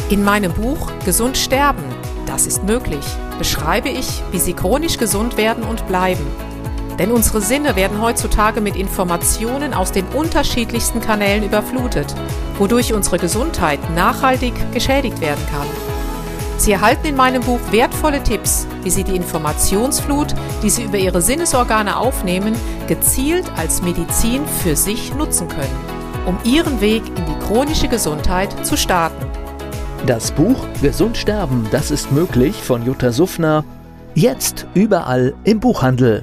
In meinem Buch Gesund sterben, das ist möglich, beschreibe ich, wie Sie chronisch gesund werden und bleiben. Denn unsere Sinne werden heutzutage mit Informationen aus den unterschiedlichsten Kanälen überflutet, wodurch unsere Gesundheit nachhaltig geschädigt werden kann. Sie erhalten in meinem Buch wertvolle Tipps, wie Sie die Informationsflut, die Sie über Ihre Sinnesorgane aufnehmen, gezielt als Medizin für sich nutzen können, um Ihren Weg in die chronische Gesundheit zu starten. Das Buch Gesund sterben, das ist möglich von Jutta Suffner. Jetzt überall im Buchhandel.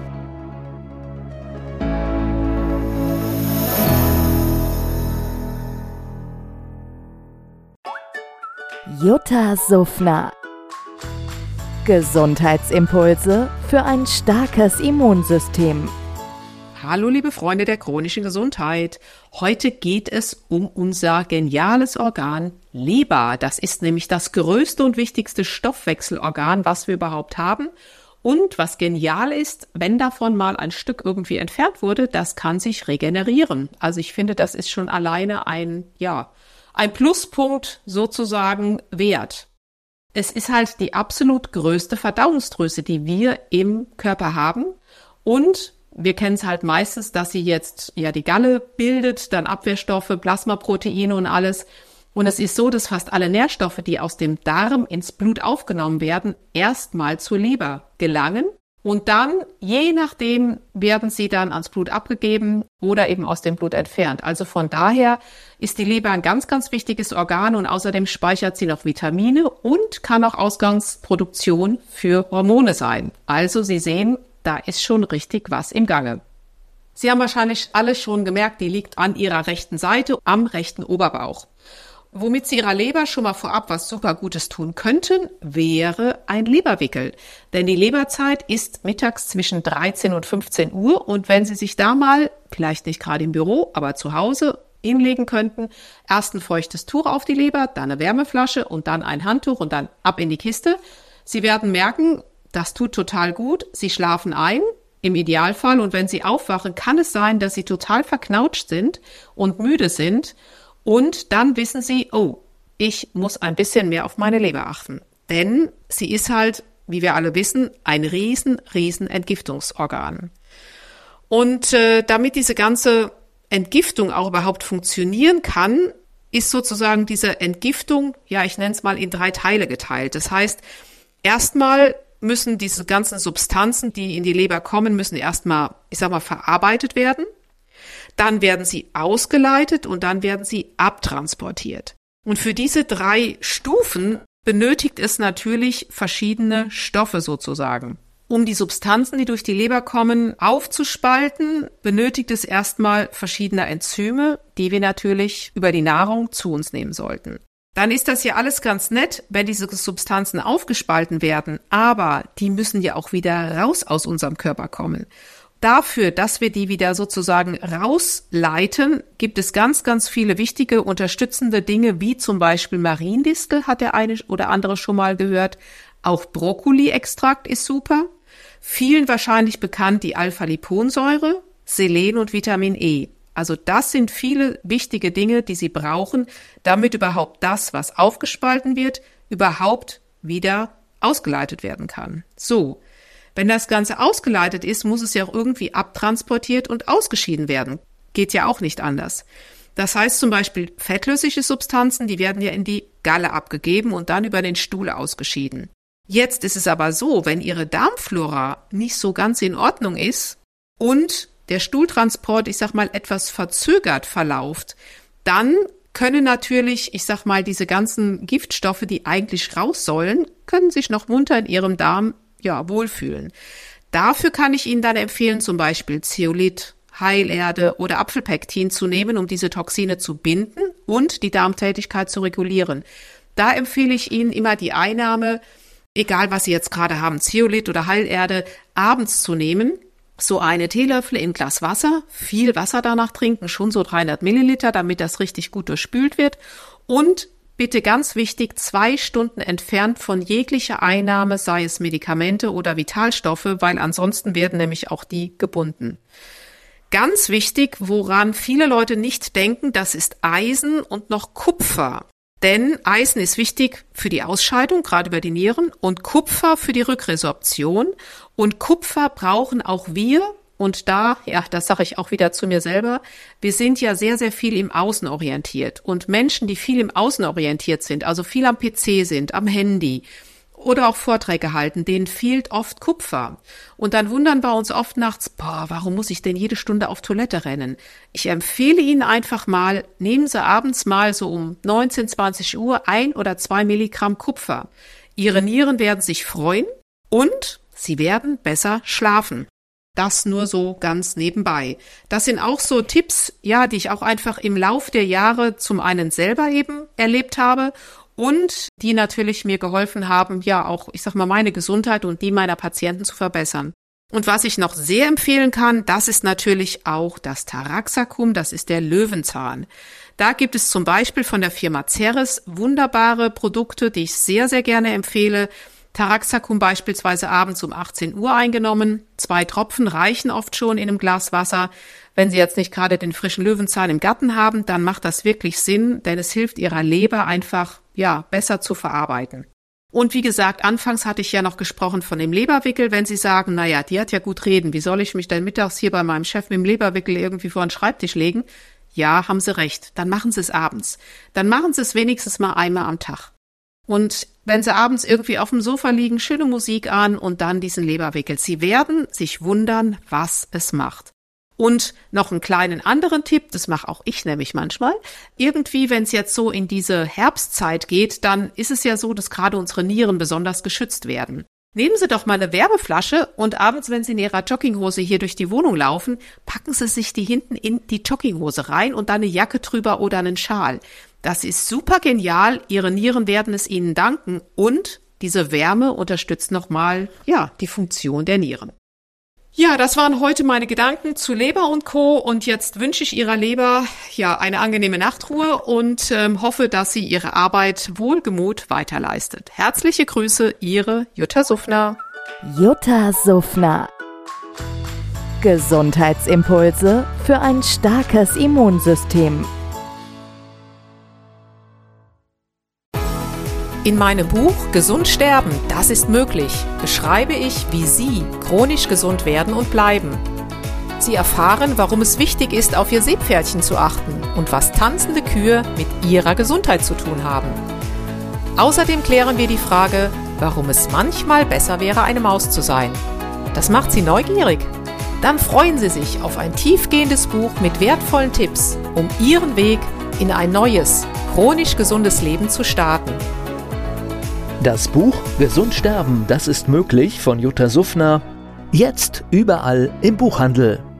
Jutta Suffner. Gesundheitsimpulse für ein starkes Immunsystem. Hallo liebe Freunde der chronischen Gesundheit. Heute geht es um unser geniales Organ Leber. Das ist nämlich das größte und wichtigste Stoffwechselorgan, was wir überhaupt haben. Und was genial ist, wenn davon mal ein Stück irgendwie entfernt wurde, das kann sich regenerieren. Also ich finde, das ist schon alleine ein Pluspunkt sozusagen wert. Es ist halt die absolut größte Verdauungsdrüse, die wir im Körper haben. Und wir kennen es halt meistens, dass sie jetzt die Galle bildet, dann Abwehrstoffe, Plasmaproteine und alles. Und es ist so, dass fast alle Nährstoffe, die aus dem Darm ins Blut aufgenommen werden, erstmal zur Leber gelangen. Und dann, je nachdem, werden sie dann ans Blut abgegeben oder eben aus dem Blut entfernt. Also von daher ist die Leber ein ganz, ganz wichtiges Organ und außerdem speichert sie noch Vitamine und kann auch Ausgangsproduktion für Hormone sein. Also Sie sehen, da ist schon richtig was im Gange. Sie haben wahrscheinlich alle schon gemerkt, die liegt an Ihrer rechten Seite, am rechten Oberbauch. Womit Sie Ihrer Leber schon mal vorab was super Gutes tun könnten, wäre ein Leberwickel. Denn die Leberzeit ist mittags zwischen 13 und 15 Uhr und wenn Sie sich da mal, vielleicht nicht gerade im Büro, aber zu Hause hinlegen könnten, erst ein feuchtes Tuch auf die Leber, dann eine Wärmeflasche und dann ein Handtuch und dann ab in die Kiste. Sie werden merken, das tut total gut. Sie schlafen ein, im Idealfall. Und wenn Sie aufwachen, kann es sein, dass Sie total verknautscht sind und müde sind. Und dann wissen Sie, oh, ich muss ein bisschen mehr auf meine Leber achten. Denn sie ist halt, wie wir alle wissen, ein riesen Entgiftungsorgan. Und damit diese ganze Entgiftung auch überhaupt funktionieren kann, ist sozusagen diese Entgiftung, ich nenne es mal in 3 Teile geteilt. Das heißt, erstmal müssen diese ganzen Substanzen, die in die Leber kommen, müssen erstmal, verarbeitet werden. Dann werden sie ausgeleitet und dann werden sie abtransportiert. Und für diese 3 Stufen benötigt es natürlich verschiedene Stoffe sozusagen. Um die Substanzen, die durch die Leber kommen, aufzuspalten, benötigt es erstmal verschiedene Enzyme, die wir natürlich über die Nahrung zu uns nehmen sollten. Dann ist das ja alles ganz nett, wenn diese Substanzen aufgespalten werden, aber die müssen ja auch wieder raus aus unserem Körper kommen. Dafür, dass wir die wieder sozusagen rausleiten, gibt es ganz, ganz viele wichtige unterstützende Dinge, wie zum Beispiel Mariendistel, hat der eine oder andere schon mal gehört. Auch Brokkoli-Extrakt ist super. Vielen wahrscheinlich bekannt die Alpha-Liponsäure, Selen und Vitamin E. Also das sind viele wichtige Dinge, die Sie brauchen, damit überhaupt das, was aufgespalten wird, überhaupt wieder ausgeleitet werden kann. So, wenn das Ganze ausgeleitet ist, muss es ja auch irgendwie abtransportiert und ausgeschieden werden. Geht ja auch nicht anders. Das heißt zum Beispiel fettlösliche Substanzen, die werden ja in die Galle abgegeben und dann über den Stuhl ausgeschieden. Jetzt ist es aber so, wenn Ihre Darmflora nicht so ganz in Ordnung ist und der Stuhltransport, etwas verzögert verläuft, dann können natürlich, diese ganzen Giftstoffe, die eigentlich raus sollen, können sich noch munter in Ihrem Darm, wohlfühlen. Dafür kann ich Ihnen dann empfehlen, zum Beispiel Zeolit, Heilerde oder Apfelpektin zu nehmen, um diese Toxine zu binden und die Darmtätigkeit zu regulieren. Da empfehle ich Ihnen immer die Einnahme, egal was Sie jetzt gerade haben, Zeolit oder Heilerde, abends zu nehmen. So eine Teelöffel in Glas Wasser, viel Wasser danach trinken, schon so 300 Milliliter, damit das richtig gut durchspült wird. Und bitte ganz wichtig, 2 Stunden entfernt von jeglicher Einnahme, sei es Medikamente oder Vitalstoffe, weil ansonsten werden nämlich auch die gebunden. Ganz wichtig, woran viele Leute nicht denken, das ist Eisen und noch Kupfer. Denn Eisen ist wichtig für die Ausscheidung, gerade über die Nieren, und Kupfer für die Rückresorption. Und Kupfer brauchen auch wir. Und das sage ich auch wieder zu mir selber, wir sind ja sehr, sehr viel im Außen orientiert. Und Menschen, die viel im Außen orientiert sind, also viel am PC sind, am Handy oder auch Vorträge halten, denen fehlt oft Kupfer. Und dann wundern wir uns oft nachts, warum muss ich denn jede Stunde auf Toilette rennen? Ich empfehle Ihnen einfach mal, nehmen Sie abends mal so um 19, 20 Uhr 1 oder 2 Milligramm Kupfer. Ihre Nieren werden sich freuen und Sie werden besser schlafen. Das nur so ganz nebenbei. Das sind auch so Tipps, die ich auch einfach im Lauf der Jahre zum einen selber eben erlebt habe und die natürlich mir geholfen haben, auch, meine Gesundheit und die meiner Patienten zu verbessern. Und was ich noch sehr empfehlen kann, das ist natürlich auch das Taraxacum, das ist der Löwenzahn. Da gibt es zum Beispiel von der Firma Ceres wunderbare Produkte, die ich sehr, sehr gerne empfehle. Taraxacum beispielsweise abends um 18 Uhr eingenommen. 2 Tropfen reichen oft schon in einem Glas Wasser. Wenn Sie jetzt nicht gerade den frischen Löwenzahn im Garten haben, dann macht das wirklich Sinn, denn es hilft Ihrer Leber einfach, besser zu verarbeiten. Und wie gesagt, anfangs hatte ich ja noch gesprochen von dem Leberwickel. Wenn Sie sagen, die hat ja gut reden, wie soll ich mich denn mittags hier bei meinem Chef mit dem Leberwickel irgendwie vor den Schreibtisch legen? Ja, haben Sie recht. Dann machen Sie es abends. Dann machen Sie es wenigstens mal einmal am Tag. Und wenn Sie abends irgendwie auf dem Sofa liegen, schöne Musik an und dann diesen Leberwickel. Sie werden sich wundern, was es macht. Und noch einen kleinen anderen Tipp, das mache auch ich nämlich manchmal. Irgendwie, wenn es jetzt so in diese Herbstzeit geht, dann ist es ja so, dass gerade unsere Nieren besonders geschützt werden. Nehmen Sie doch mal eine Wärmeflasche und abends, wenn Sie in Ihrer Jogginghose hier durch die Wohnung laufen, packen Sie sich die hinten in die Jogginghose rein und dann eine Jacke drüber oder einen Schal. Das ist super genial. Ihre Nieren werden es Ihnen danken und diese Wärme unterstützt nochmal, die Funktion der Nieren. Ja, das waren heute meine Gedanken zu Leber und Co. Und jetzt wünsche ich Ihrer Leber eine angenehme Nachtruhe und hoffe, dass sie ihre Arbeit wohlgemut weiterleistet. Herzliche Grüße, Ihre Jutta Suffner. Jutta Suffner. Gesundheitsimpulse für ein starkes Immunsystem. In meinem Buch Gesund sterben, das ist möglich, beschreibe ich, wie Sie chronisch gesund werden und bleiben. Sie erfahren, warum es wichtig ist, auf Ihr Seepferdchen zu achten und was tanzende Kühe mit Ihrer Gesundheit zu tun haben. Außerdem klären wir die Frage, warum es manchmal besser wäre, eine Maus zu sein. Das macht Sie neugierig? Dann freuen Sie sich auf ein tiefgehendes Buch mit wertvollen Tipps, um Ihren Weg in ein neues, chronisch gesundes Leben zu starten. Das Buch Gesund sterben, das ist möglich von Jutta Suffner. Jetzt überall im Buchhandel.